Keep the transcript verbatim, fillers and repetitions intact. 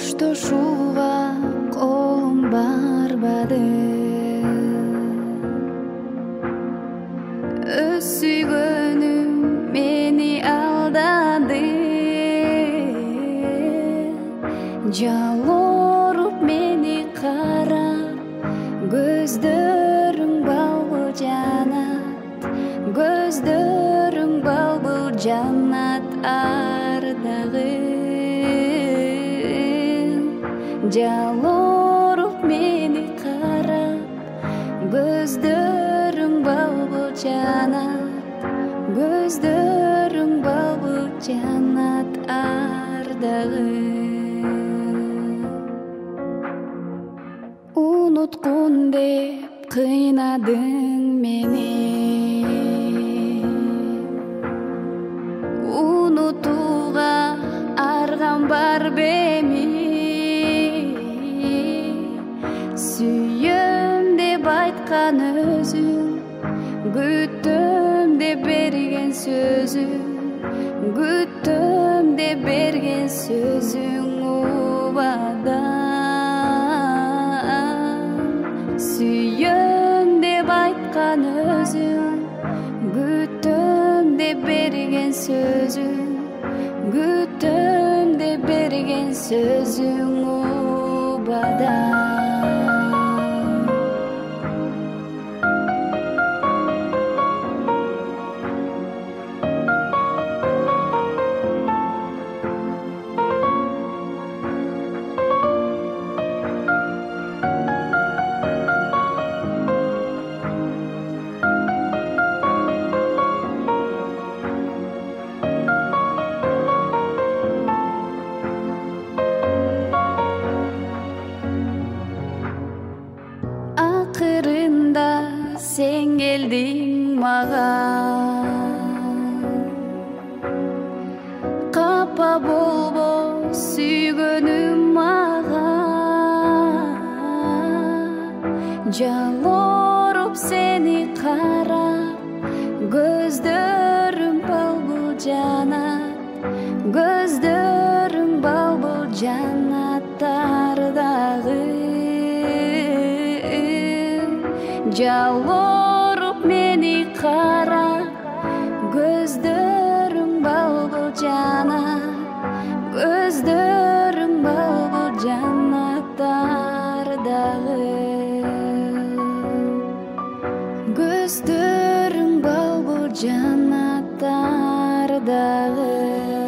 коштошууга колум барбады. Өз сүйгөнүм мени алдады. Жалоруп мени карап, көздөрүң балбыл жанат, көздөрүң балбыл жанат ардагы. Жалоруп мени карап, көздөрүң балбыл жанат, көздөрүң балбыл жанат ардагы. Уnutkun деп кыйнадың мени, унутууга аргам бар беми. Сүйөм деп айткан өзүң, күтөм деп берген сөзүң, күтөм деп берген сөзүң убадан. Сүйөм деп айткан өзүң, күтөм деп берген сөзүң, күтөм деп берген сөзүң убадан. Акырында сен келдиң мага, капа болбо сүйгөнүм мага. Жалоруп сени карап, көздөрүң балбыл жанат, көздөрүң балбыл жанат ардагы. Жалоруп мени карап, көздөрүң балбыл жанат, көздөрүң балбыл жанат ардагы. Көздөрүң балбыл жанат ардагы.